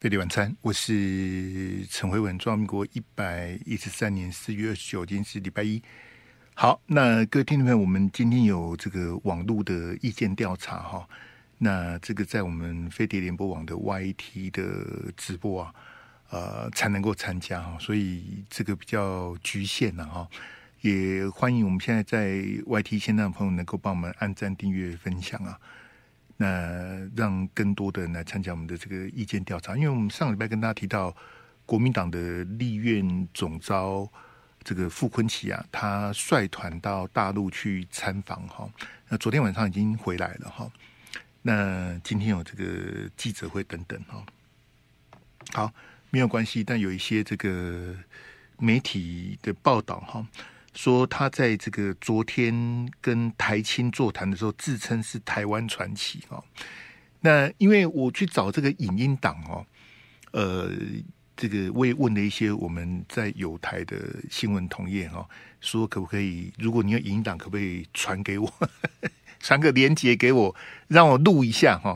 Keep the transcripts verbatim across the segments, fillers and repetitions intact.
飞碟晚餐，我是陈慧文，中华民国一百一十三年四月二十九，今天是礼拜一。好，那各位听众朋友，我们今天有这个网络的意见调查哈，那这个在我们飞碟联播网的 Y T 的直播啊，呃，才能够参加哈，所以这个比较局限了哈。也欢迎我们现在在 Y T 线上的朋友能够帮我们按赞、订阅、分享啊。那让更多的人来参加我们的这个意见调查，因为我们上礼拜跟大家提到，国民党的立院总召这个傅崐萁啊，他率团到大陆去参访哈。那昨天晚上已经回来了哈。那今天有这个记者会等等哈。好，没有关系，但有一些这个媒体的报道哈。说他在这个昨天跟台青座谈的时候，自称是台湾传奇哦。那因为我去找这个影音档哦，呃，这个我也问了一些我们在友台的新闻同业哈、哦，说可不可以，如果你有影音档，可不可以传给我，传个连结给我，让我录一下哈、哦。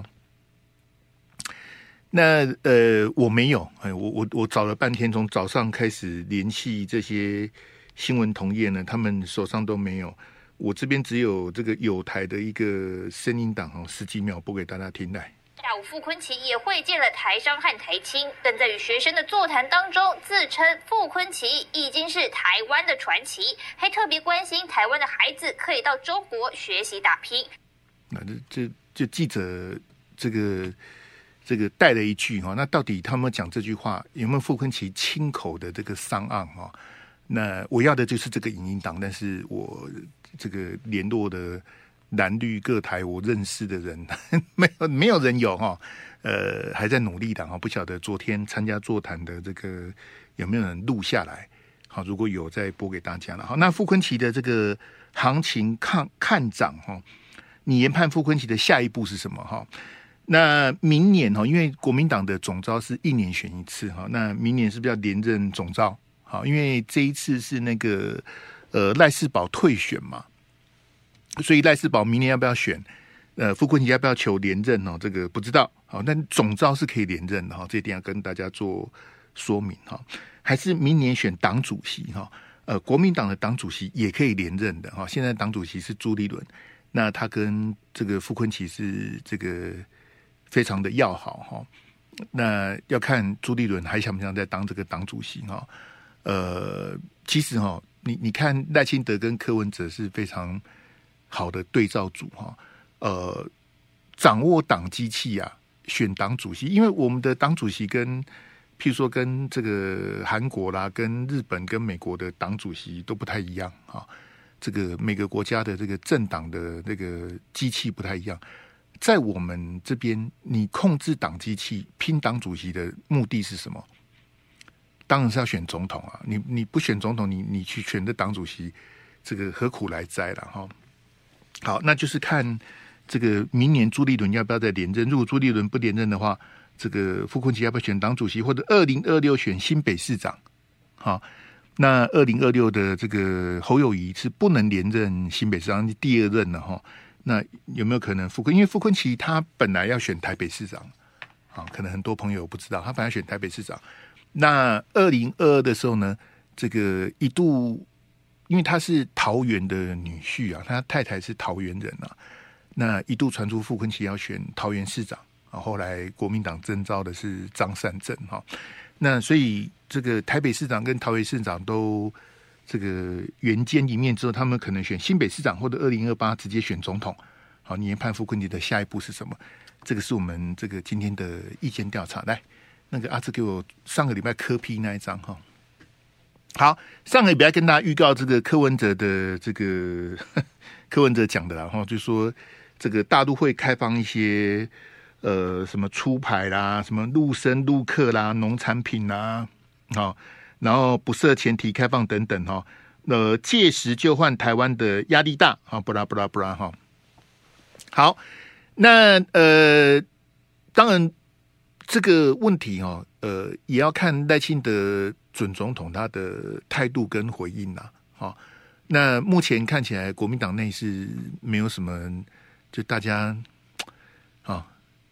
那呃，我没有，哎，我我我找了半天，从早上开始联系这些新闻同业呢，他们手上都没有，我这边只有这个友台的一个声音档哦，十几秒播给大家听来。 下午，傅崐萁也会见了台商和台青，但在与学生的座谈当中，自称傅崐萁已经是台湾的传奇，还特别关心台湾的孩子可以到中国学习打拼。 那这这这记者这个这个带了一句哈，那到底他们讲这句话有没有傅崐萁亲口的这个上岸哈？那我要的就是这个影音档，但是我这个联络的蓝绿各台我认识的人没有没有人有哈，呃，还在努力的哈，不晓得昨天参加座谈的这个有没有人录下来？好，如果有再播给大家了。好，那傅崐萁的这个行情看看涨哈，你研判傅崐萁的下一步是什么哈？那明年哈，因为国民党的总召是一年选一次哈，那明年是不是要连任总召？好，因为这一次是那个呃赖士葆退选嘛，所以赖士葆明年要不要选？呃，傅崐萁要不要求连任哦？这个不知道。好，但总召是可以连任的哈，这一点要跟大家做说明哈。还是明年选党主席哈？呃，国民党的党主席也可以连任的哈。现在党主席是朱立伦，那他跟这个傅崐萁是这个非常的要好哈。那要看朱立伦还想不想再当这个党主席哈？呃，其实哈、哦，你你看赖清德跟柯文哲是非常好的对照组哈。呃，掌握党机器啊，选党主席，因为我们的党主席跟，譬如说跟这个韩国啦、跟日本、跟美国的党主席都不太一样啊。这个每个国家的这个政党的那个机器不太一样，在我们这边，你控制党机器、拼党主席的目的是什么？当然是要选总统啊！你你不选总统，你你去选的党主席，这个何苦来哉了哈？好，那就是看这个明年朱立伦要不要再连任。如果朱立伦不连任的话，这个傅崐萁要不要选党主席，或者二零二六选新北市长？好，那二零二六的这个侯友宜是不能连任新北市长，第二任了哈。那有没有可能傅崐？因为傅崐萁他本来要选台北市长，啊，可能很多朋友不知道，他本来选台北市长。那二零二二的时候呢，这个一度因为他是桃园的女婿啊，他太太是桃园人啊，那一度传出傅崐萁要选桃园市长啊，后来国民党征召的是张善政哈，那所以这个台北市长跟桃园市长都这个缘见一面之后，他们可能选新北市长或者二零二八直接选总统。好，你研判傅崐萁的下一步是什么？这个是我们这个今天的意见调查来。那个阿志给我上个礼拜柯 P 那一张哈，好，上个礼拜跟大家预告这个柯文哲的这个柯文哲讲的啦哈，就说这个大陆会开放一些呃什么出牌啦，什么陆生陆客啦，农产品啦，好，然后不设前提开放等等哈，呃，届时就换台湾的压力大啊，不啦不啦不啦哈，好，那呃，当然。这个问题哦，呃，也要看赖清德准总统他的态度跟回应啦。好、哦，那目前看起来国民党内是没有什么，就大家啊、哦，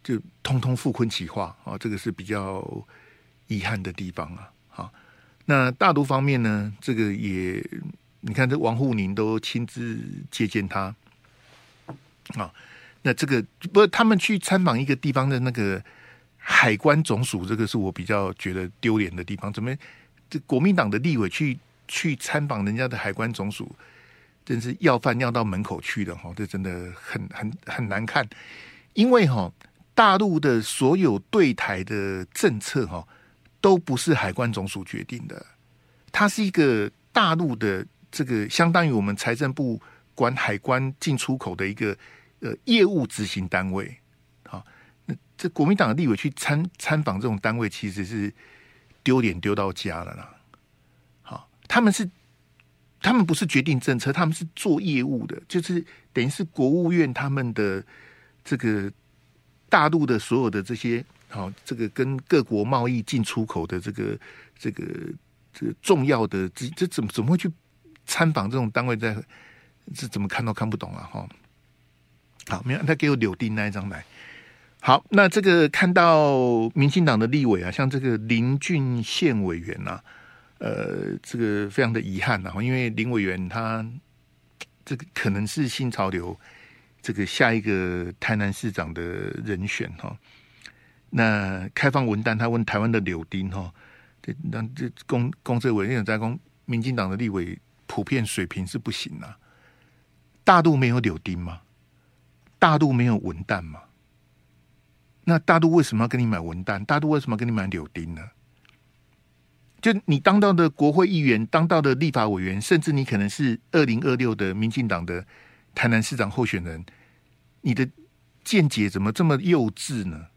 就通通傅崐萁化啊，这个是比较遗憾的地方啊。好，那大陆方面呢，这个也你看，这王沪宁都亲自接见他啊。那这个不，他们去参访一个地方的那个海关总署，这个是我比较觉得丢脸的地方。怎么这国民党的立委去去参访人家的海关总署，真是要饭要到门口去的哈，这真的很很很难看。因为哈，大陆的所有对台的政策哈，都不是海关总署决定的，它是一个大陆的这个相当于我们财政部管海关进出口的一个呃业务执行单位。好，那这国民党的立委去参参访这种单位，其实是丢脸丢到家了啦。好，他们是他们不是决定政策，他们是做业务的，就是等于是国务院他们的这个大陆的所有的这些好，这个跟各国贸易进出口的这个这个这个重要的这这怎么怎么会去参访这种单位在？这怎么看都看不懂啊！哈，好，没有，他给我柳丁那一张来。好，那这个看到民进党的立委啊，像这个林俊宪委员啊，呃，这个非常的遗憾啊，因为林委员他这个可能是新潮流这个下一个台南市长的人选哈。那开放文旦，他问台湾的柳丁哈，这那这公公这委员在公民进党的立委普遍水平是不行啊。大陆没有柳丁吗？大陆没有文旦吗？那大陆为什么要跟你买文旦？大陆为什么要跟你买柳丁呢？就你当到的国会议员，当到的立法委员，甚至你可能是二零二六的民进党的台南市长候选人，你的见解怎么这么幼稚呢？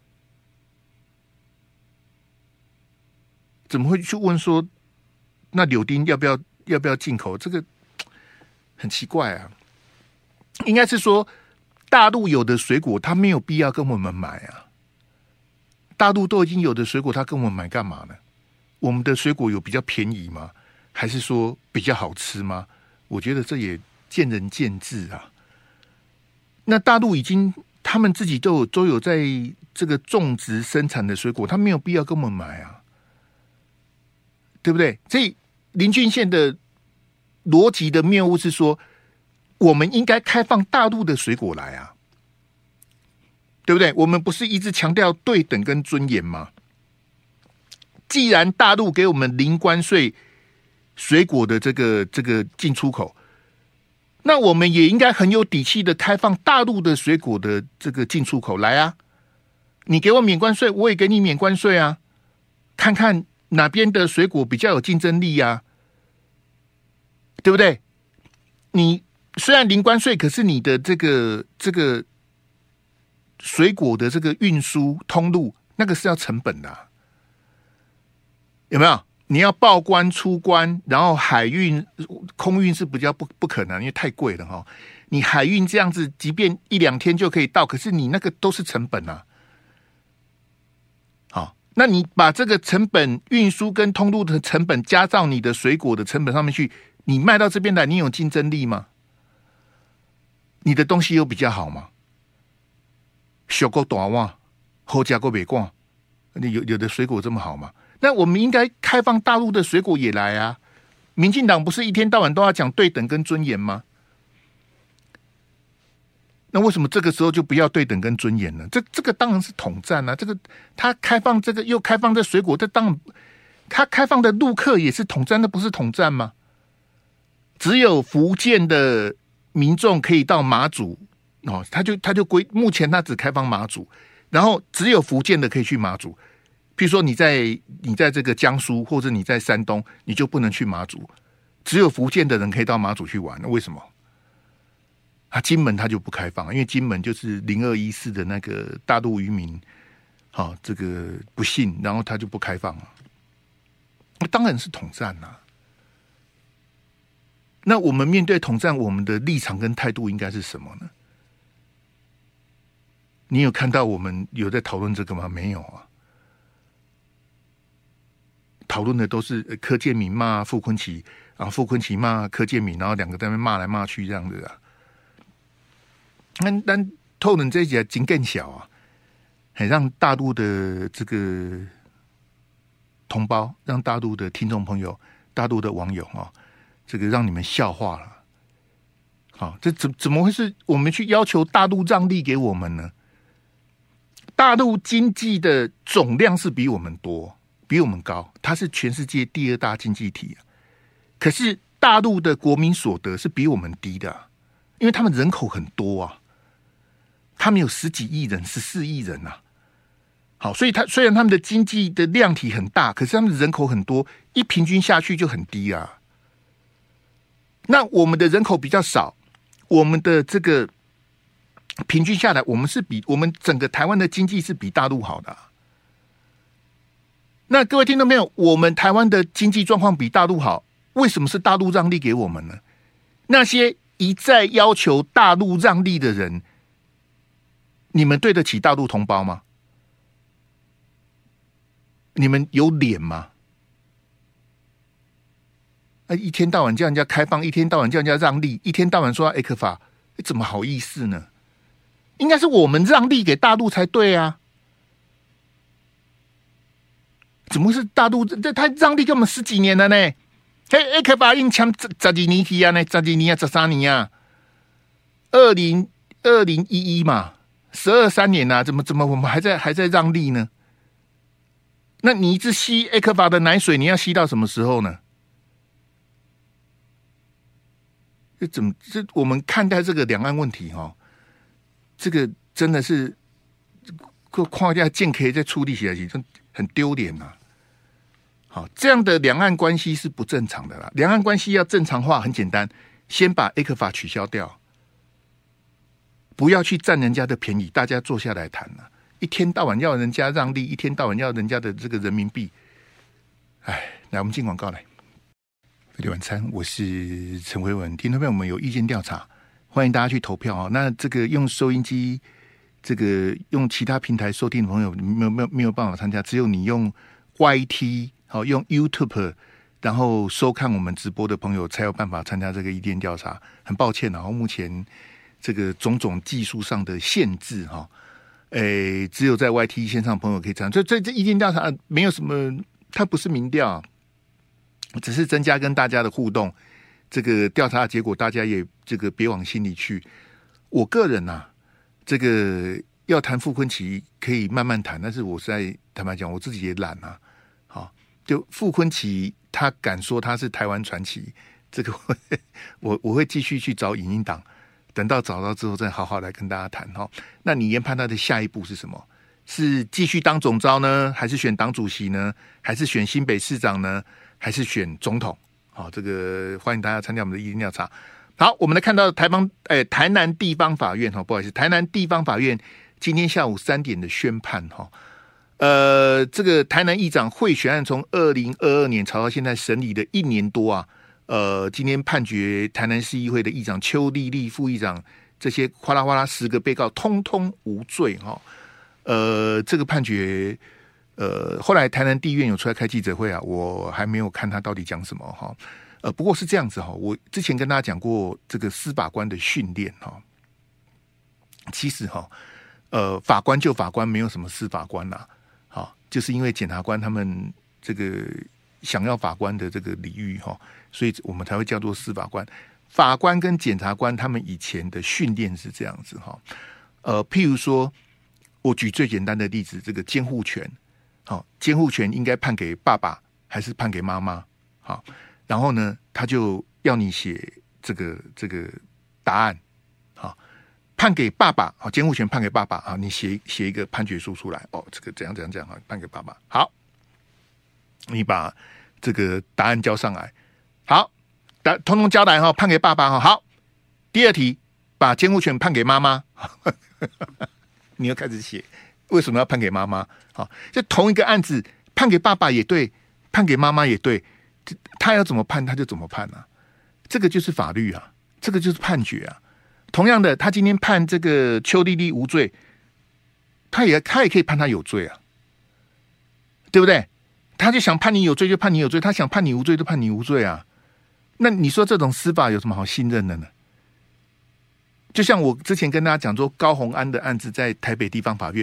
怎么会去问说，那柳丁要不要要不要进口？这个很奇怪啊。应该是说，大陆有的水果，它没有必要跟我们买啊。大陆都已经有的水果，它跟我们买干嘛呢？我们的水果有比较便宜吗？还是说比较好吃吗？我觉得这也见仁见智啊。那大陆已经他们自己都有都有在这个种植生产的水果，他没有必要跟我们买啊，对不对？所以林俊宪的逻辑的谬误是说，我们应该开放大陆的水果来啊，对不对？我们不是一直强调对等跟尊严吗？既然大陆给我们零关税水果的这个这个进出口，那我们也应该很有底气的开放大陆的水果的这个进出口来啊！你给我免关税，我也给你免关税啊！看看哪边的水果比较有竞争力啊，对不对？你虽然零关税，可是你的这个这个水果的这个运输通路，那个是要成本的、啊，有没有？你要报关出关，然后海运、空运是比较不不可能，因为太贵了哈。你海运这样子，即便一两天就可以到，可是你那个都是成本啊。好，那你把这个成本、运输跟通路的成本加到你的水果的成本上面去，你卖到这边来，你有竞争力吗？你的东西有比较好吗？小够大碗，好价够没挂，你有有的水果这么好吗？那我们应该开放大陆的水果也来啊！民进党不是一天到晚都要讲对等跟尊严吗？那为什么这个时候就不要对等跟尊严呢？这这个当然是统战啊！这个他开放这个又开放这水果，这当然他开放的陆客也是统战，那不是统战吗？只有福建的民众可以到马祖哦，他就他就规目前他只开放马祖，然后只有福建的可以去马祖。譬如说你在你在这个江苏或者你在山东，你就不能去马祖，只有福建的人可以到马祖去玩。那为什么？啊，金门他就不开放，因为金门就是零二一四的那个大陆渔民，好、哦、这个不信，然后他就不开放了。那当然是统战啊。那我们面对统战，我们的立场跟态度应该是什么呢？你有看到我们有在讨论这个吗？没有啊。讨论的都是柯建铭骂傅崐萁，然后傅崐萁骂柯建铭，然后两个在那边骂来骂去这样子啊。但但透能这一节劲更小啊， 很让大陆的这个同胞，让大陆的听众朋友、大陆的网友啊，这个让你们笑话了。好，这怎怎么会是我们去要求大陆让利给我们呢？大陆经济的总量是比我们多，比我们高，它是全世界第二大经济体啊。可是大陆的国民所得是比我们低的、啊，因为他们人口很多啊，他们有十几亿人、十四亿人啊。好，所以他虽然他们的经济的量体很大，可是他们的人口很多，一平均下去就很低啊。那我们的人口比较少，我们的这个平均下来，我们是比我们整个台湾的经济是比大陆好的、啊。那各位听众朋友，我们台湾的经济状况比大陆好，为什么是大陆让利给我们呢？那些一再要求大陆让利的人，你们对得起大陆同胞吗？你们有脸吗？啊，一天到晚叫人家开放，一天到晚叫人家让利，一天到晚说要 E C F A， 怎么好意思呢？应该是我们让利给大陆才对啊！怎么是大陆？这他让利给我们十几年了呢？嘿 ，E C F A 印枪十几年起啊呢，十几年啊，十三年啊，二零二零一一嘛，十二三年啊，怎么怎么我们还在还在让利呢？那你一直吸 E C F A 的奶水，你要吸到什么时候呢？这怎么？这我们看待这个两岸问题哈、哦，这个真的是框架建可以再处理起来，真很丢脸呐、啊。好，这样的两岸关系是不正常的啦。两岸关系要正常化，很简单，先把 E C F A 取消掉，不要去占人家的便宜，大家坐下来谈了。一天到晚要人家让利，一天到晚要人家的这个人民币，哎，来，我们进广告来。飞碟晚餐，我是陈辉文。听众朋友们有意见调查，欢迎大家去投票啊。那这个用收音机，这个用其他平台收听的朋友没有没有没有办法参加，只有你用 Y T 好用 YouTube， 然后收看我们直播的朋友才有办法参加这个意见调查。很抱歉啊，目前这个种种技术上的限制哈。诶，只有在 Y T 线上的朋友可以参加，所以这这意见调查没有什么，它不是民调，只是增加跟大家的互动。这个调查的结果，大家也这个别往心里去。我个人呐、啊，这个要谈傅昆萁可以慢慢谈，但是我实在坦白讲，我自己也懒啊。好，就傅昆萁他敢说他是台湾传奇，这个我我我会继续去找影音档。等到找到之后，再好好来跟大家谈哈。那你研判他的下一步是什么？是继续当总召呢，还是选党主席呢？还是选新北市长呢？还是选总统？好，这个欢迎大家参加我们的意见调查。好，我们来看到台方，哎，台南地方法院哈，不好意思，台南地方法院今天下午三点的宣判哈。呃，这个台南议长贿选案从二零二二年吵到现在审理的一年多啊。呃，今天判决台南市议会的议长邱丽丽、副议长这些哗啦哗啦十个被告通通无罪哈、哦。呃，这个判决，呃，后来台南地院有出来开记者会啊，我还没有看他到底讲什么哈、哦。呃，不过是这样子哈、哦，我之前跟大家讲过这个司法官的训练哈、哦，其实哈、哦，呃，法官就法官，没有什么司法官啦、啊，好、哦，就是因为检察官他们这个想要法官的这个礼遇哈。哦，所以我们才会叫做司法官。法官跟检察官他们以前的训练是这样子哈，呃，譬如说，我举最简单的例子，这个监护权，好，监护权应该判给爸爸还是判给妈妈？好，然后呢，他就要你写这个这个答案，好，判给爸爸，好，监护权判给爸爸啊，你写写一个判决书出来，哦，这个怎样怎样怎样，判给爸爸，好，你把这个答案交上来。好，通通交代哈，判给爸爸哈。好，第二题，把监护权判给妈妈。你要开始写，为什么要判给妈妈？好，就同一个案子，判给爸爸也对，判给妈妈也对，他要怎么判他就怎么判啊。这个就是法律啊，这个就是判决啊。同样的，他今天判这个邱丽丽无罪，他也他也可以判他有罪啊，对不对？他就想判你有罪就判你有罪，他想判你无罪就判你无罪啊。那你说这种司法有什么好信任的呢？就像我之前跟大家讲说，高虹安的案子在台北地方法院，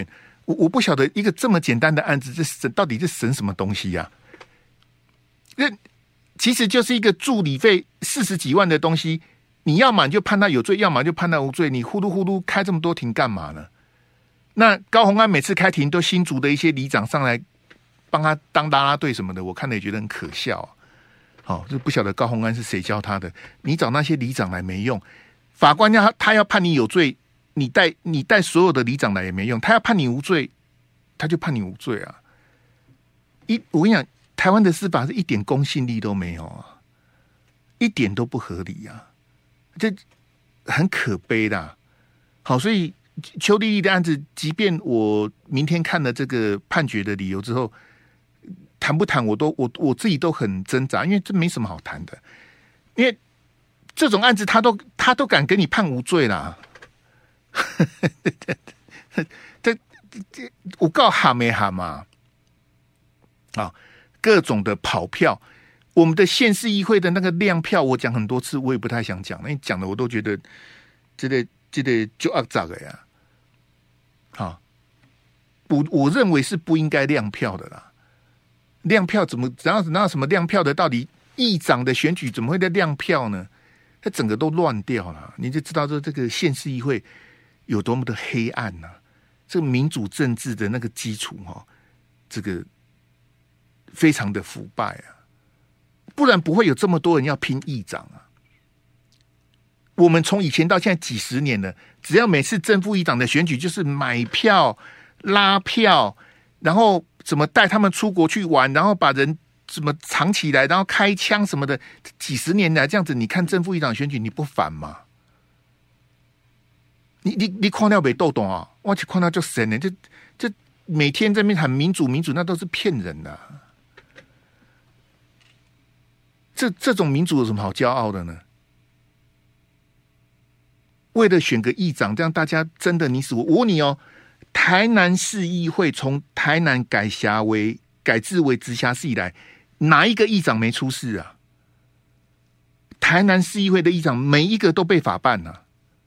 我我不晓得一个这么简单的案子，这审到底是审什么东西呀、啊？那其实就是一个助理费四十几万的东西，你要么就判他有罪，要么就判他无罪，你呼噜呼噜开这么多庭干嘛呢？那高虹安每次开庭都新竹的一些里长上来帮他当啦啦队什么的，我看了也觉得很可笑、啊。好、哦，就不晓得高虹安是谁教他的。你找那些里长来没用，法官要他要判你有罪，你带你带所有的里长来也没用，他要判你无罪，他就判你无罪啊！一我跟你讲，台湾的司法是一点公信力都没有啊，一点都不合理啊，这很可悲的、啊。好，所以邱丽丽的案子，即便我明天看了这个判决的理由之后，谈不谈我都我我自己都很挣扎，因为这没什么好谈的，因为这种案子他都他都敢给你判无罪啦。这这我告喊没喊嘛？啊，各种的跑票，我们的县市议会的那个亮票，我讲很多次，我也不太想讲，因为讲的我都觉得这个这个就肮脏了呀。好，我我认为是不应该亮票的啦。亮票怎么哪有哪有什么亮票的？到底议长的选举怎么会在亮票呢？它整个都乱掉了，你就知道说这个县市议会有多么的黑暗呐、啊！这个民主政治的那个基础哈、哦，这个非常的腐败啊，不然不会有这么多人要拼议长啊。我们从以前到现在几十年了，只要每次正副议长的选举就是买票、拉票，然后怎么带他们出国去玩，然后把人怎么藏起来，然后开枪什么的，几十年来这样子，你看正副议长选举你不烦吗？你你你看到没豆懂啊？我去看到就神呢，这这每天在那边喊民主民主，那都是骗人的、啊。这这种民主有什么好骄傲的呢？为了选个议长，这样大家真的你死我。我问你哦，台南市议会从台南改辖为改制为直辖市以来，哪一个议长没出事啊？台南市议会的议长每一个都被法办啊，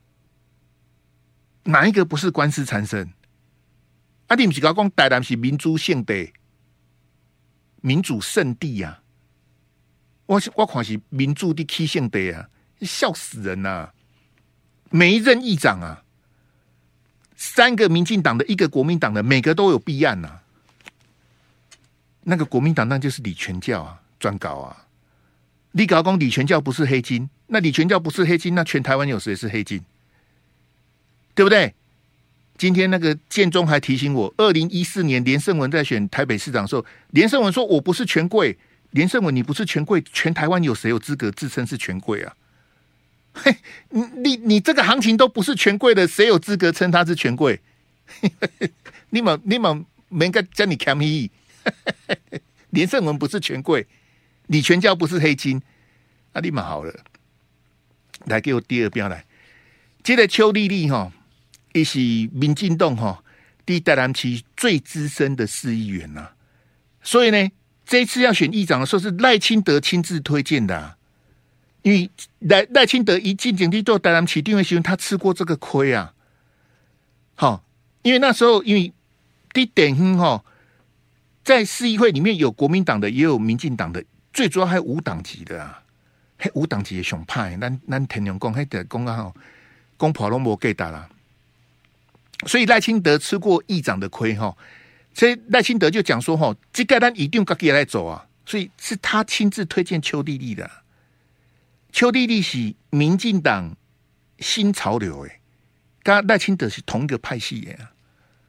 哪一个不是官司缠身？啊，你不是讲台南是民主圣地、民主圣地啊？我我看是民主的起圣地啊，笑死人呐、啊！每一任议长啊，三个民进党的，一个国民党的，每个都有弊案啊。那个国民党那就是李全教啊，专搞啊。你搞讲李全教不是黑金，那李全教不是黑金，那全台湾有谁是黑金？对不对？今天那个建中还提醒我，二零一四年连胜文在选台北市长的时候，连胜文说我不是权贵。连胜文，你不是权贵，全台湾有谁有资格自称是权贵啊？嘿，你你你这个行情都不是权贵的，谁有资格称他是权贵？你们你们没该叫你看屁！连胜文不是权贵，李全教不是黑金，啊，你们好了，来给我第二标来。这个邱丽丽哈，也是民进党哈，第台南市最资深的市议员呐、啊，所以呢。这一次要选议长的时候是赖清德亲自推荐的、啊，因为赖赖清德一进警地做台南市定位新闻，他吃过这个亏啊。好，因为那时候因为第点哼哈，在市议会里面有国民党的，也有民进党的，最主要还有无党籍的啊，还无党籍的熊派，咱咱田永讲，还得讲啊哈，公婆拢无给打啦。所以赖清德吃过议长的亏哈。所以赖清德就讲说：“哈，这个咱一定自己来走啊！”所以是他亲自推荐邱丽丽的。邱丽丽是民进党新潮流诶，跟赖清德是同一个派系的啊。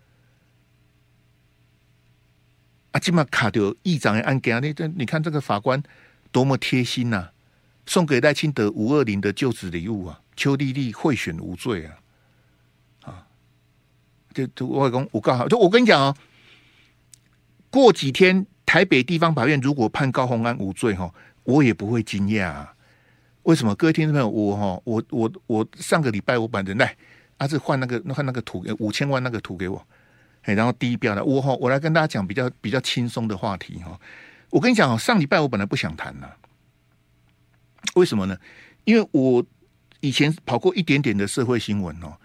啊，今嘛卡掉议长的案件啊，你你看这个法官多么贴心呐、啊，送给赖清德五二零的就职礼物啊，邱丽丽贿选无罪啊！啊，就就我讲我刚好，就我跟你讲哦。过几天，台北地方法院如果判高虹安无罪哈，我也不会惊讶、啊。为什么？各位听众朋友，我哈，我我我上个礼拜我本人来，啊，是换那个换那个图，五千万那个图给我，哎，然后第一标的我哈，我来跟大家讲比较比较轻松的话题哈。我跟你讲哦，上礼拜我本来不想谈了，为什么呢？因为我以前跑过一点点的社会新闻哦，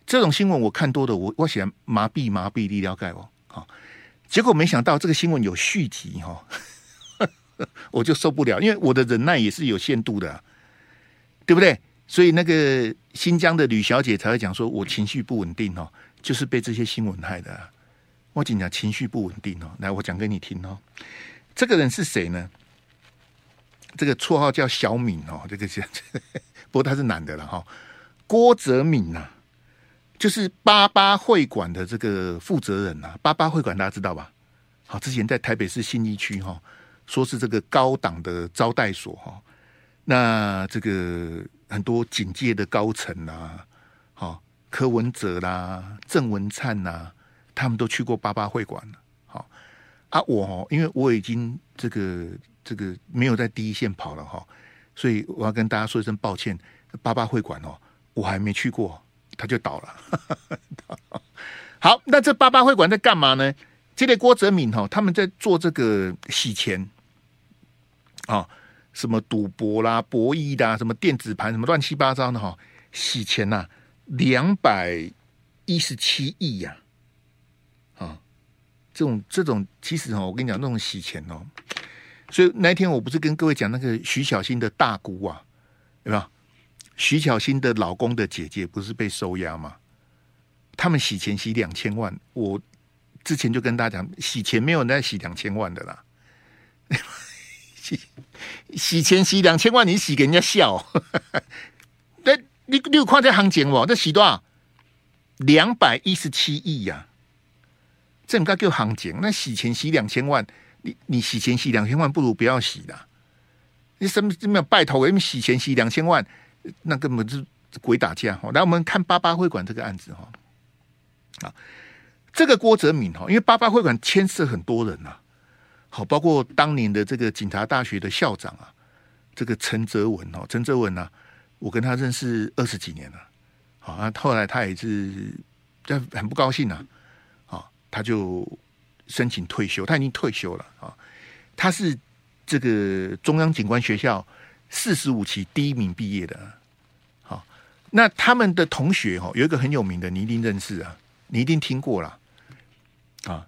这种新闻我看多的，我我想麻痹麻痹你了解哦。好，结果没想到这个新闻有续集哈、哦，我就受不了，因为我的忍耐也是有限度的、啊，对不对？所以那个新疆的吕小姐才会讲说，我情绪不稳定哦，就是被这些新闻害的、啊。我讲讲情绪不稳定哦，来，我讲给你听哦。这个人是谁呢？这个绰号叫小敏哦，这个是，不过他是男的了哈、哦。郭哲敏呐、啊，就是八八会馆的这个负责人呐、啊。八八会馆大家知道吧？好，之前在台北市信义区哈、哦，说是这个高档的招待所哈、哦。那这个很多警界的高层啦，好，柯文哲啦、郑文灿啦，他们都去过八八会馆了。好啊，我因为我已经这个这个没有在第一线跑了哈，所以我要跟大家说一声抱歉。八八会馆哦，我还没去过，它就倒了。好，那这八八会馆在干嘛呢？这类郭哲敏哈，他们在做这个洗钱啊。什么赌博啦、博弈啦、什么电子盘、什么乱七八糟的哈，洗钱呐、啊，两百一十七亿呀！啊，这种这种其实哦，我跟你讲，那种洗钱哦，所以那一天我不是跟各位讲那个徐小新的大姑啊，有没有？徐小新的老公的姐姐不是被收押吗？他们洗钱洗两千万，我之前就跟大家讲，洗钱没有人在洗两千万的啦。洗, 洗钱洗两千万，你洗给人家笑？那你你有看这行情不？这洗多少？两百一十七亿呀！这应该叫行情。那洗钱洗两千万，你你洗钱洗两千万，不如不要洗啦。你什么什么拜托？因为洗钱洗两千万，那根本是鬼打架。来，我们看八八会馆这个案子哈。啊，这个郭哲敏哈，因为八八会馆牵涉很多人啊。好，包括当年的这个警察大学的校长啊，这个陈泽文哦，陈泽文啊，我跟他认识二十几年了。好啊，后来他也是很不高兴啊，啊，他就申请退休，他已经退休了啊。他是这个中央警官学校四十五期第一名毕业的。好，那他们的同学哈，有一个很有名的，你一定认识啊，你一定听过啦，啊。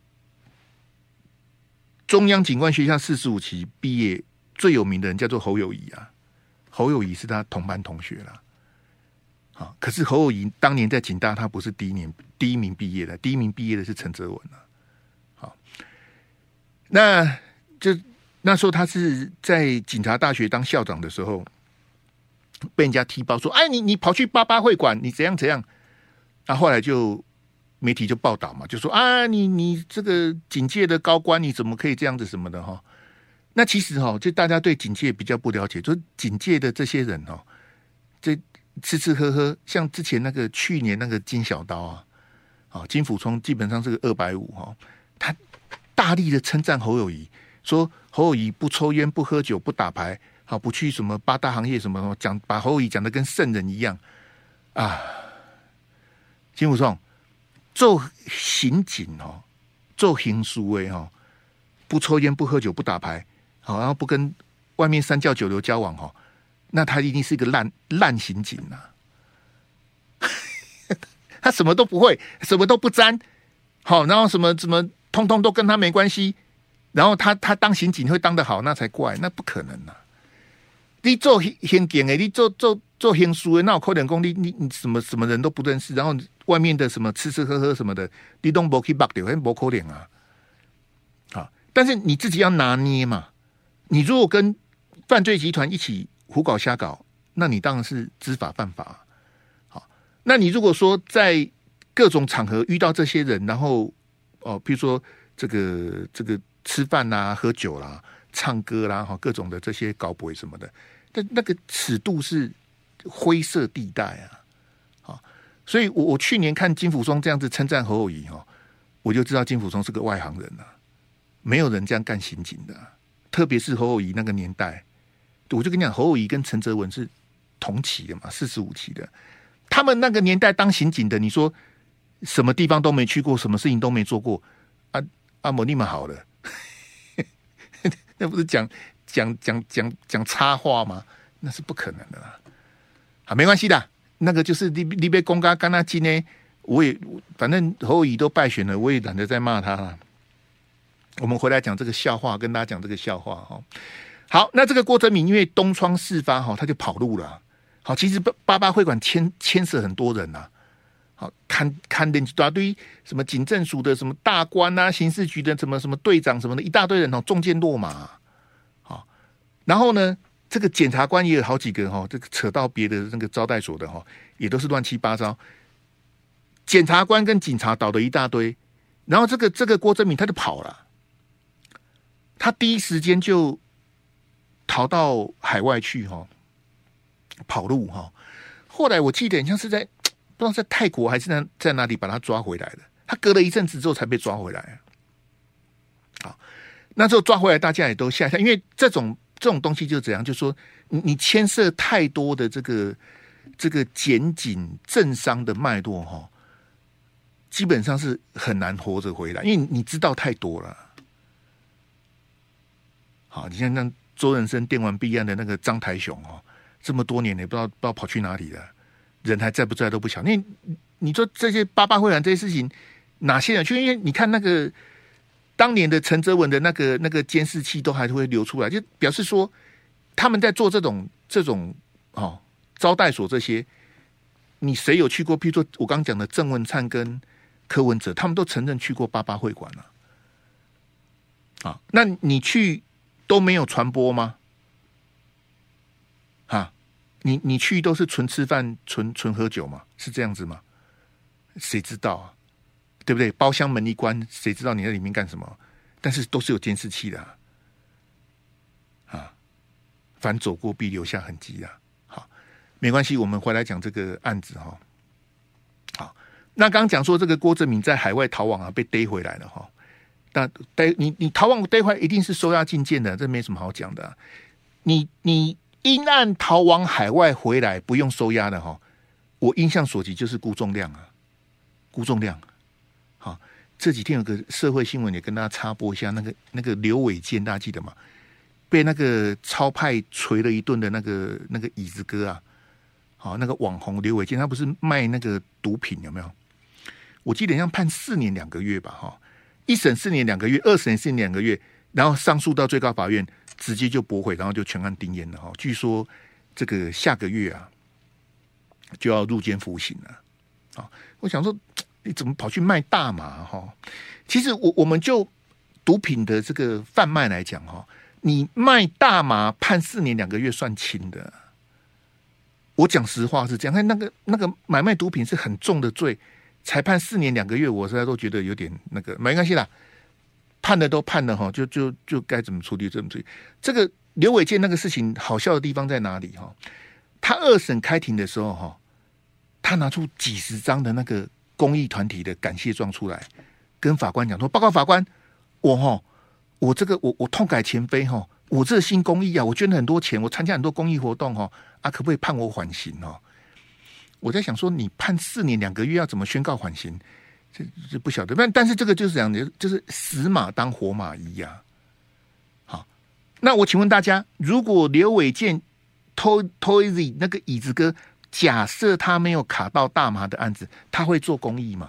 中央警官学校四十五期毕业最有名的人叫做侯友宜啊，侯友宜是他同班同学啦。啊，可是侯友宜当年在警大，他不是第一年第一名毕业的，第一名毕业的是陈泽文啊。好，那就那时候他是在警察大学当校长的时候，被人家踢爆说：“哎，你你跑去八八会馆，你怎样怎样？”那、啊、后来就。媒体就报道嘛，就说啊，你你这个警界的高官，你怎么可以这样子什么的哈？那其实哈，就大家对警界比较不了解，就是警界的这些人哈，这吃吃喝喝，像之前那个去年那个金小刀啊，啊金溥聪基本上是个二百五哈，他大力的称赞侯友宜，说侯友宜不抽烟、不喝酒、不打牌，好不去什么八大行业什么，讲把侯友宜讲的跟圣人一样啊，金溥聪。做刑警哦，做刑书诶哈，不抽烟、不喝酒、不打牌，好，然后不跟外面三教九流交往哈，那他一定是一个烂烂刑警呐、啊。他什么都不会，什么都不沾，好，然后什么什么，通通都跟他没关系。然后他他当刑警会当得好，那才怪，那不可能呐、啊。你做刑警诶，你做做做刑书诶，那我扣点功力，你你什么什么人都不认识，然后外面的什么吃吃喝喝什么的，你都没去绑掉，很没可能啊。好，但是你自己要拿捏嘛。你如果跟犯罪集团一起胡搞瞎搞，那你当然是知法犯法。好，那你如果说在各种场合遇到这些人，然后哦，比如说这个这个吃饭啦、喝酒啦、唱歌啦，哈，各种的这些搞鬼什么的。但那个尺度是灰色地带啊，好，所以我我去年看金溥聪这样子称赞侯友宜哈，我就知道金溥聪是个外行人啊，没有人这样干刑警的、啊，特别是侯友宜那个年代，我就跟你讲，侯友宜跟陈泽文是同期的嘛，四十五期的，他们那个年代当刑警的，你说什么地方都没去过，什么事情都没做过，啊啊，我立马好了，那不是讲。讲讲讲讲插话吗？那是不可能的啦。好，没关系的。 那个就是你你被公家干那金呢，我也反正侯友宜都败选了，我也懒得再骂他了。我们回来讲这个笑话，跟大家讲这个笑话哈。好，那这个郭哲铭因为东窗事发哈，他就跑路了。好，其实八八会馆牵牵涉很多人呐、啊。好，看看的一大堆什么警政署的什么大官啊，刑事局的什么什么队长什么的，一大堆人哦，中箭落马。好，然后呢，这个检察官也有好几个哈，这个扯到别的那个招待所的哈，也都是乱七八糟。检察官跟警察倒的一大堆，然后这个这个郭哲铭他就跑了。他第一时间就逃到海外去哈，跑路哈。后来我记得好像是在不知道在泰国还是在在哪里把他抓回来的。他隔了一阵子之后才被抓回来。好，那时候抓回来，大家也都吓一跳，因为这种这种东西就是怎样，就是说你你牵涉太多的这个这个检警政商的脉络哈，基本上是很难活着回来，因为你知道太多了。好，你像像周仁生电玩弊案的那个张台雄哦，这么多年也不知道不知道跑去哪里了，人还在不在都不晓得。你你说这些八八会馆这些事情，哪些人去？因为你看那个当年的陈泽文的那个那个监视器都还会流出来，就表示说他们在做这种这种哦招待所这些，你谁有去过？譬如说我刚刚讲的郑文灿跟柯文哲，他们都承认去过八八会馆了。啊，那你去都没有传播吗？啊，你你去都是纯吃饭、纯纯喝酒吗？是这样子吗？谁知道啊？对不对？包厢门一关，谁知道你在里面干什么？但是都是有监视器的啊，啊，凡走过必留下痕迹啊。好，没关系，我们回来讲这个案子哈。好，那刚刚讲说这个郭哲铭在海外逃亡啊，被逮回来了哈。那逮你你逃亡逮回来一定是收押禁见的，这没什么好讲的、啊。你你因案逃亡海外回来不用收押的哈，我印象所及就是辜仲谅啊，辜仲谅。好，这几天有个社会新闻也跟大家插播一下，那个那个刘伟健大家记得吗？被那个超派捶了一顿的那个那个椅子哥啊，好，那个网红刘伟健，他不是卖那个毒品有没有？我记得像判四年两个月吧，哈。一审四年两个月，二审四年两个月，然后上诉到最高法院，直接就驳回，然后就全案定谳了哈。据说这个下个月啊就要入监服刑了啊！我想说，你怎么跑去卖大麻哈？其实我我们就毒品的这个贩卖来讲哈，你卖大麻判四年两个月算轻的。我讲实话是这样，那个那个买卖毒品是很重的罪。才判四年两个月，我实在都觉得有点那个，没关系啦，判的都判了哈，就就就该怎么处理怎么处理。这个刘伟健那个事情好笑的地方在哪里哈？他二审开庭的时候哈，他拿出几十张的那个公益团体的感谢状出来，跟法官讲说：“报告法官，我哈，我这个我我痛改前非哈，我这新公益啊，我捐了很多钱，我参加很多公益活动哈，啊，可不可以判我缓刑哦？”我在想说，你判四年两个月要怎么宣告缓刑？这这不晓得。但但是这个就是这样的，就是死马当活马医呀、啊。好，那我请问大家，如果刘伟健偷偷椅那个椅子哥，假设他没有卡到大麻的案子，他会做公益吗？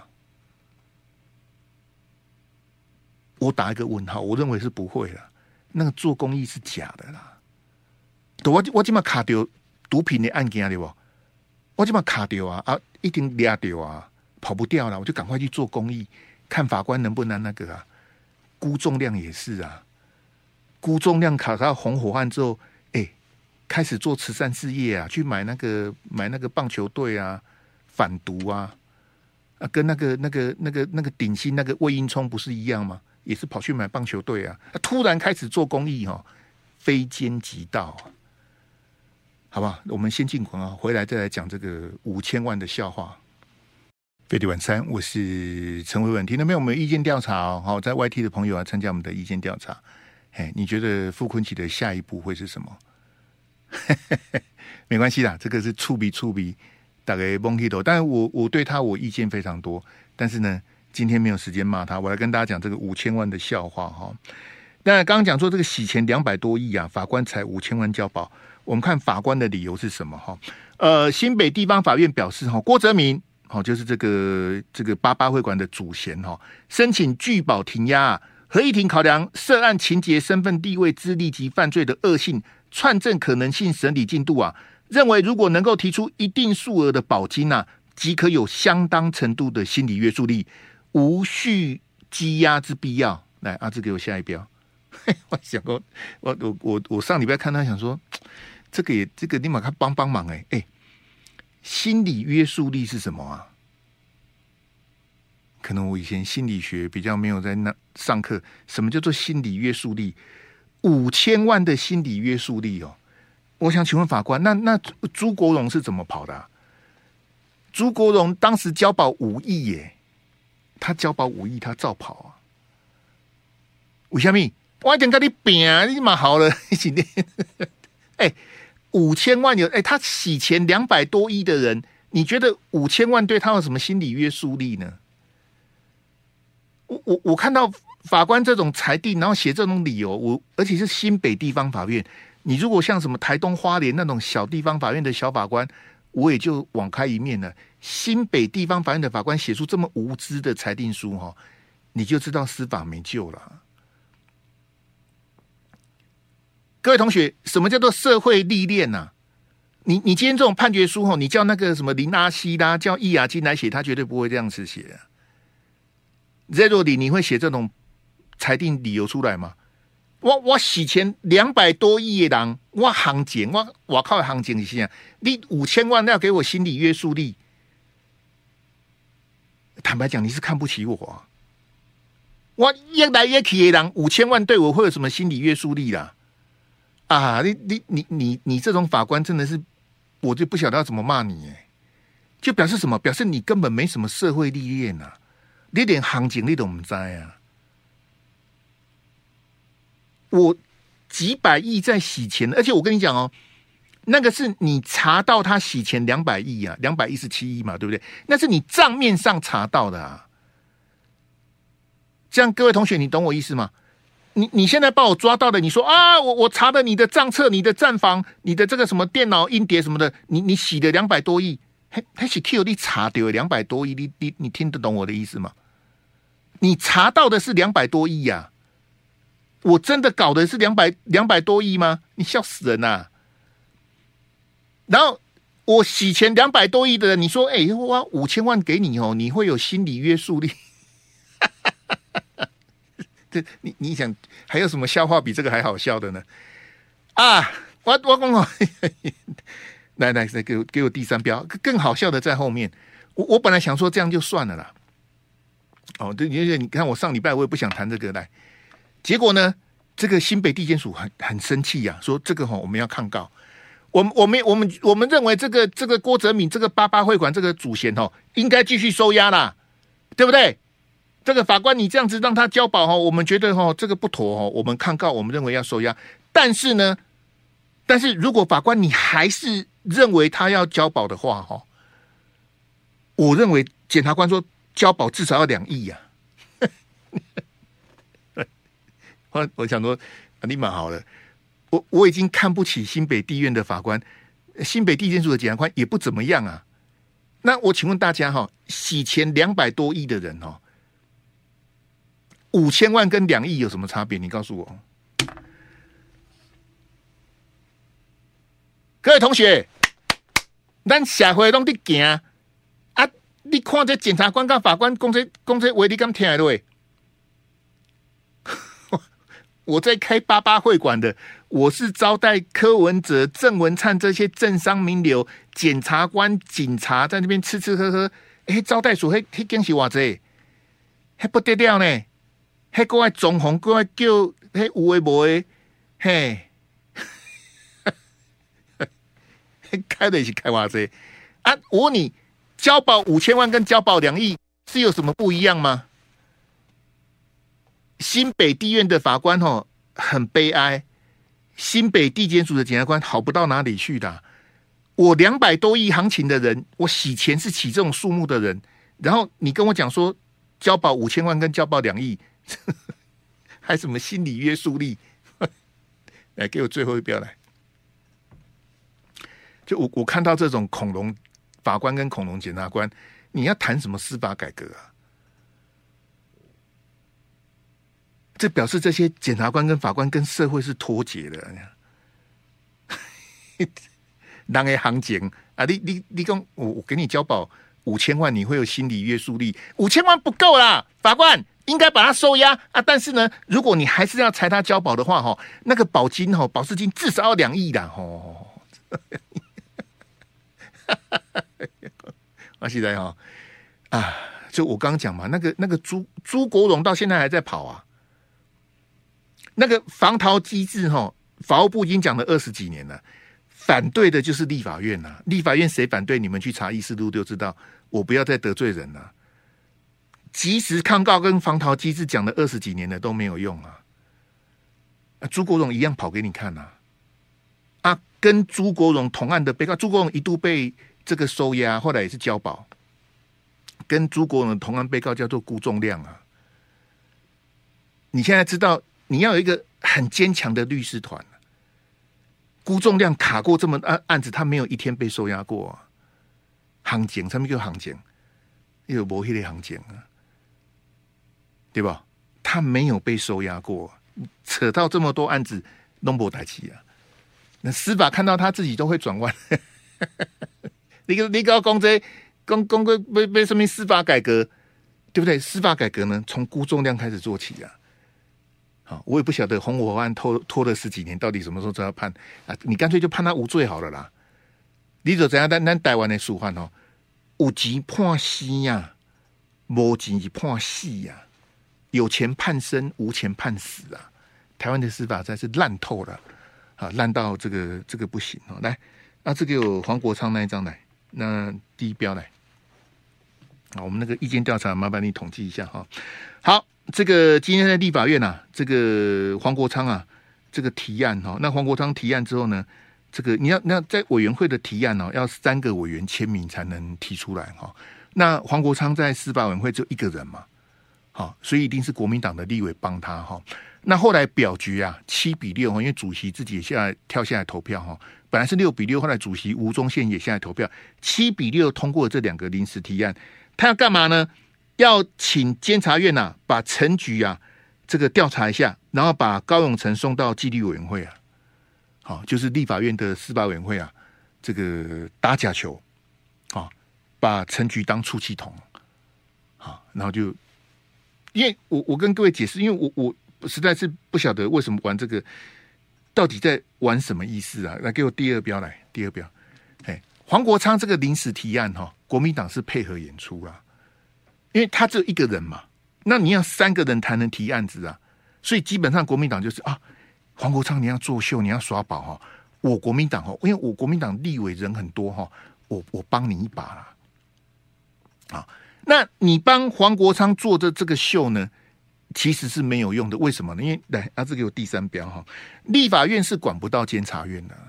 我打一个问号，我认为是不会了。那个做公益是假的啦。我我今嘛卡掉毒品的案件对不？我就把卡掉啊啊，一定抓掉啊，跑不掉了，我就赶快去做公益，看法官能不能那个啊。辜仲谅也是啊，辜仲谅卡到红火案之后，哎、欸，开始做慈善事业啊，去买那个买那个棒球队啊，反毒啊，啊，跟那个那个那个那个顶薪那个魏应充不是一样吗？也是跑去买棒球队啊，啊突然开始做公益哦，非奸即盗啊。好吧，我们先进广告，回来再来讲这个五千万的笑话。飞碟晚餐，我是陈伟文。听到没有？我们意见调查哦，好，在 Y T 的朋友啊，参加我们的意见调查。哎，你觉得傅昆萁的下一步会是什么？没关系啦，这个是触鼻触鼻，大概蒙起头。但是我我对他我意见非常多，但是呢，今天没有时间骂他，我来跟大家讲这个五千万的笑话哈。那刚刚讲说这个洗钱两百多亿啊，法官才五千万交保。我们看法官的理由是什么哈？ 呃，新北地方法院表示，哈，郭哲明，好，就是这个这个八八会馆的主嫌，哈，申请拒保停押啊。合议庭考量涉案情节、身份地位、资历及犯罪的恶性、串证可能性、审理进度啊，认为如果能够提出一定数额的保金啊，即可有相当程度的心理约束力，无需羁押之必要。来，阿志给我下一标。我想过，我我我我上礼拜看他想说，这个也这个你马上帮帮忙哎、欸、哎，心理约束力是什么啊？可能我以前心理学比较没有在那上课，什么叫做心理约束力？五千万的心理约束力哦！我想请问法官，那那朱国荣是怎么跑的、啊？朱国荣当时交保五亿耶，他交保五亿，他照跑啊！为什么？我一点跟你拼啊，你嘛好了，一起练。哎，五千万有哎，他洗钱两百多亿的人，你觉得五千万对他有什么心理约束力呢？我我我看到法官这种裁定，然后写这种理由，我而且是新北地方法院。你如果像什么台东花莲那种小地方法院的小法官，我也就网开一面了。新北地方法院的法官写出这么无知的裁定书，哈，你就知道司法没救了。各位同学，什么叫做社会历练呢、啊？你你今天这种判决书，哈，你叫那个什么林阿西啦，叫易雅金来写，他绝对不会这样子写啊。Zero 里你会写这种裁定理由出来吗？我我洗钱两百多亿的人，我行情我我靠行情一下，你五千万要给我心理约束力？坦白讲，你是看不起我、啊。我越来越去的人，五千万对我会有什么心理约束力啦？啊，你你你你你这种法官真的是，我就不晓得要怎么骂你哎，就表示什么？表示你根本没什么社会历练啊。你连行情你都不知啊！我几百亿在洗钱，而且我跟你讲哦，那个是你查到他洗钱两百亿啊，两百一十七亿嘛，对不对？那是你账面上查到的啊。这样，各位同学，你懂我意思吗？你你现在把我抓到的，你说啊，我我查了你的账册、你的账房、你的这个什么电脑硬碟什么的，你你洗了两百多亿，还还是 Q 你查掉两百多亿，你你你听得懂我的意思吗？你查到的是两百多亿呀、啊，我真的搞的是两百两百多亿吗？你笑死人呐、啊！然后我洗钱两百多亿的人，你说，哎、欸，我五千万给你哦，你会有心理约束力？这你你想还有什么笑话比这个还好笑的呢？啊，我我讲哦，来来来，给我给我第三标，更好笑的在后面。我我本来想说这样就算了啦。哦，对，因为你看我上礼拜我也不想谈这个来，结果呢，这个新北地检署很很生气呀、啊，说这个哈、哦、我们要抗告，我们我们我们我们认为这个这个郭哲敏这个八八会馆这个主嫌哦应该继续收押啦，对不对？这个法官你这样子让他交保哈、哦，我们觉得哈、哦、这个不妥哦，我们抗告，我们认为要收押，但是呢，但是如果法官你还是认为他要交保的话哈、哦，我认为检察官说。交保至少要两亿呀！我我想说，你蛮好了，我我已经看不起新北地院的法官，新北地检署的检察官也不怎么样啊。那我请问大家哈，洗钱两百多亿的人哈，五千万跟两亿有什么差别？你告诉我，各位同学，咱社会拢在行。你看这检察官跟法官讲这讲这话，你敢听得落？我在开八八会馆的，我是招待柯文哲、郑文灿这些政商名流、检察官、警察在那边吃吃喝喝。哎、欸，招待所迄迄间是偌济，迄不得了呢！迄个爱总红，个爱叫迄有诶无诶，嘿，开的是开偌济啊！我问你。交保五千万跟交保两亿是有什么不一样吗？新北地院的法官哦很悲哀，新北地检署的检察官好不到哪里去的、啊。我两百多亿行情的人，我洗钱是洗这种数目的人，然后你跟我讲说交保五千万跟交保两亿，还什么心理约束力？来给我最后一标来。 就我我看到这种恐龙法官跟恐龙检察官，你要谈什么司法改革啊？这表示这些检察官跟法官跟社会是脱节的。人的行情啊，你你你讲我我给你交保五千万，你会有心理约束力？五千万不够啦，法官应该把它收押啊！但是呢，如果你还是要裁他交保的话，哈，那个保金哈，保释金至少要两亿啦，吼！啊，现在哈啊，就我刚刚讲嘛，那个那个朱朱国荣到现在还在跑啊，那个防逃机制哈，法务部已经讲了二十几年了。反对的就是立法院啊，立法院谁反对？你们去查议事录就知道。我不要再得罪人了。即时抗告跟防逃机制讲了二十几年了都没有用啊。啊，朱国荣一样跑给你看啊。啊，跟朱国荣同案的被告，朱国荣一度被这个收押，后来也是交保。跟朱国荣同案被告叫做辜仲亮啊。你现在知道你要有一个很坚强的律师团。辜仲亮卡过这么案案子，他没有一天被收押过、啊。行情，什么叫行情？有没那个行情啊？对吧？他没有被收押过，扯到这么多案子，弄不代志啊。那司法看到他自己都会转弯。你个你个讲这讲讲个被被什么司法改革，对不对？司法改革呢，从辜仲亮开始做起啊。好，我也不晓得红火案拖拖了十几年，到底什么时候才要判啊？你干脆就判他无罪好了啦。你就怎样？咱咱台湾的司法哦，有钱判生呀，无钱是判死呀。有钱判生，无钱判死啊！台湾的司法真是烂透了啊，烂到这个这个不行哦。来，啊，这个有黄国昌那一张来，那第一标来。啊，我们那个意见调查，麻烦你统计一下哈。好。这个今天在立法院啊，这个黄国昌啊，这个提案哈、哦，那黄国昌提案之后呢，这个你要那在委员会的提案哦，要三个委员签名才能提出来哈、哦。那黄国昌在司法委员会只有一个人嘛，好、哦，所以一定是国民党的立委帮他哈、哦。那后来表决啊，七比六哈，因为主席自己也下来跳下来投票哈、哦，本来是六比六，后来主席吴宗宪也下来投票，七比六通过这两个临时提案，他要干嘛呢？要请监察院啊，把陈菊啊这个调查一下，然后把高永成送到纪律委员会啊，好，就是立法院的司法委员会啊，这个打假球，好，把陈菊当出气筒，好，然后就，因为我我跟各位解释，因为我我实在是不晓得为什么玩这个，到底在玩什么意思啊？来给我第二标来，第二标，哎，黄国昌这个临时提案哈，国民党是配合演出啦。因为他只有一个人嘛，那你要三个人才能提案子啊，所以基本上国民党就是啊，黄国昌你要作秀，你要耍宝哈，我国民党哈，因为我国民党立委人很多哈，我我帮你一把啦，啊，那你帮黄国昌做的这个秀呢，其实是没有用的，为什么呢？因为来啊，这个有第三标哈，立法院是管不到监察院的，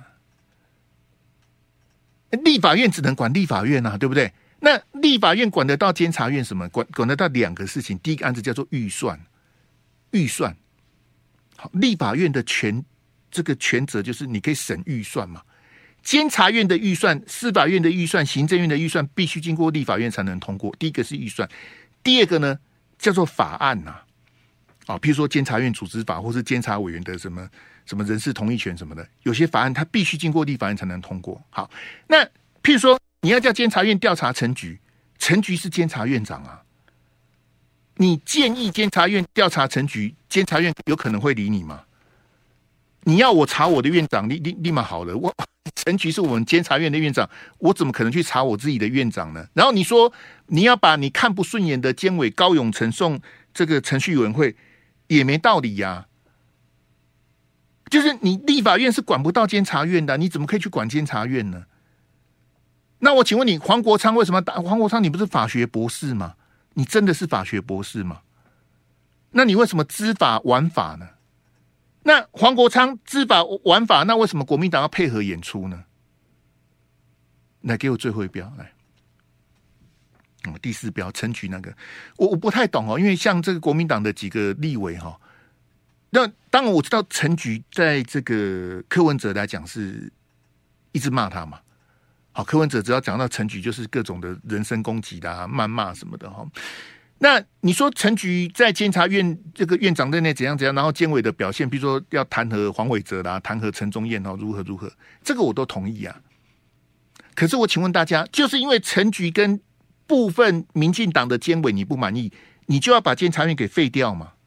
立法院只能管立法院啊，对不对？那立法院管得到监察院什么？管管得到两个事情。第一个案子叫做预算，预算。好，立法院的权这个权责就是你可以审预算嘛。监察院的预算、司法院的预算、行政院的预算必须经过立法院才能通过。第一个是预算，第二个呢叫做法案呐、啊。啊，譬如说监察院组织法，或是监察委员的什么什么人事同意权什么的，有些法案它必须经过立法院才能通过。好，那譬如说。你要叫监察院调查陈菊，陈菊是监察院长啊。你建议监察院调查陈菊，监察院有可能会理你吗？你要我查我的院长，立立立马好了。我陈菊是我们监察院的院长，我怎么可能去查我自己的院长呢？然后你说你要把你看不顺眼的监委高永成送这个程序委员会，也没道理呀、啊。就是你立法院是管不到监察院的，你怎么可以去管监察院呢？那我请问你，黄国昌为什么打？黄国昌，你不是法学博士吗？你真的是法学博士吗？那你为什么知法玩法呢？那黄国昌知法玩法，那为什么国民党要配合演出呢？来，给我最后一标来。哦，第四标陈菊那个，我我不太懂哦，因为像这个国民党的几个立委哈、哦，那当然我知道陈菊在这个柯文哲来讲是一直骂他嘛。 好，柯文哲只要讲到陈菊，就是各种的人身攻击啦、谩骂什么的哈。那你说陈菊在监察院这个院长任内怎样怎样，然后监委的表现，比如说要弹劾黄伟哲啦、弹劾陈宗彦哦，如何如何，这个我都同意啊。可是我请问大家，就是因为陈菊跟部分民进党的监委你不满意，你就要把监察院给废掉吗？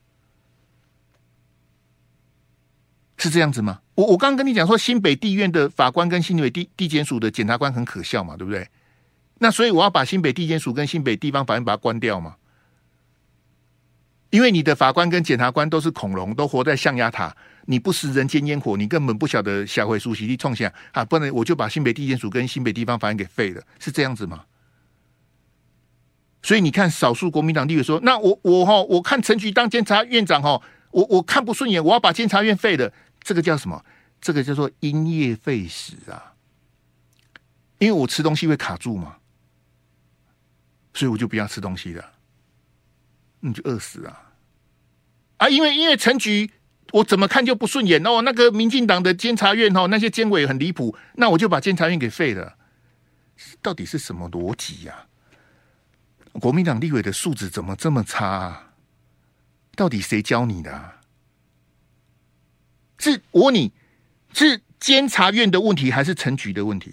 是这样子吗？我我刚刚跟你讲说，新北地院的法官跟新北地地检署的检察官很可笑嘛，对不对？那所以我要把新北地检署跟新北地方法院把它关掉嘛？因为你的法官跟检察官都是恐龙，都活在象牙塔，你不食人间烟火，你根本不晓得下回书习力创下啊！不然我就把新北地检署跟新北地方法院给废了，是这样子吗？所以你看，少数国民党立委说，那我我哈，我看陈菊当监察院长哈，我我看不顺眼，我要把监察院废了，这个叫什么？这个叫做因噎废食啊！因为我吃东西会卡住嘛，所以我就不要吃东西了。你就饿死啊！啊，因为因为陈菊，我怎么看就不顺眼哦。那个民进党的监察院哦，那些监委很离谱，那我就把监察院给废了。到底是什么逻辑呀？国民党立委的素质怎么这么差啊？到底谁教你的啊？是我问你，是监察院的问题还是陈菊的问题？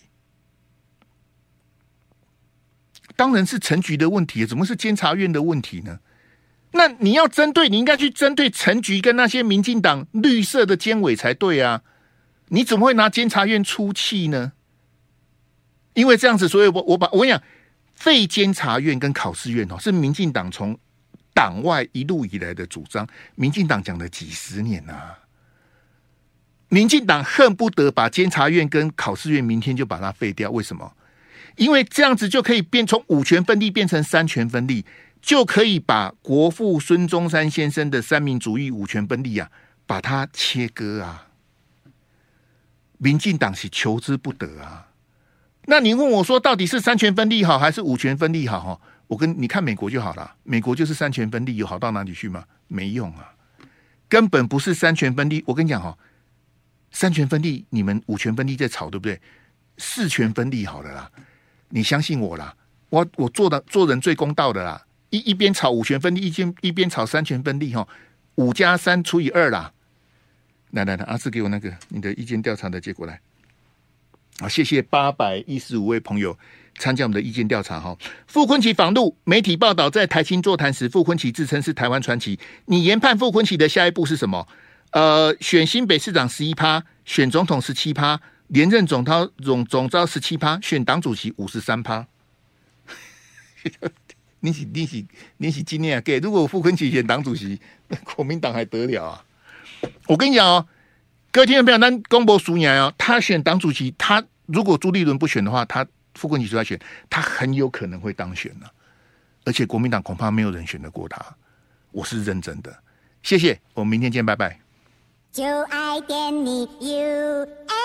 当然是陈菊的问题，怎么是监察院的问题呢？那你要针对，你应该去针对陈菊跟那些民进党绿色的监委才对啊！你怎么会拿监察院出气呢？因为这样子，所以我我把我跟你讲，废监察院跟考试院哦，是民进党从党外一路以来的主张，民进党讲了几十年啊！民进党恨不得把监察院跟考试院明天就把它废掉，为什么？因为这样子就可以变从五权分立变成三权分立。就可以把国父孙中山先生的三民主义五权分立啊，把它切割啊。民进党是求之不得啊。那你问我说，到底是三权分立好还是五权分立好？我跟你看美国就好了，美国就是三权分立，有好到哪里去吗？没用啊，根本不是三权分立。我跟你讲哈，三权分立，你们五权分立在吵，对不对？四权分立好了啦，你相信我啦，我我做的做人最公道的啦。一一边炒五权分立，一边一边炒三权分立哈，五加三除以二啦。来来来，阿志给我那个你的意见调查的结果来。好，谢谢八百一十五位朋友参加我们的意见调查哈。傅昆萁访陆，媒体报道在台青座谈时，傅昆萁自称是台湾传奇。你研判傅昆萁的下一步是什么？呃，选新北市长十一趴，选总统十七趴，连任总召总总召十七趴，选党主席五十三趴。你是你是你是今年啊？给如果傅昆萁选党主席，那国民党还得了啊？我跟你讲哦，各位听众朋友，咱公布输赢哦，他选党主席，他如果朱立伦不选的话，他傅昆萁出来选，他很有可能会当选呢、啊。而且国民党恐怕没有人选得过他，我是认真的。谢谢，我们明天见，拜拜。就爱点你 U。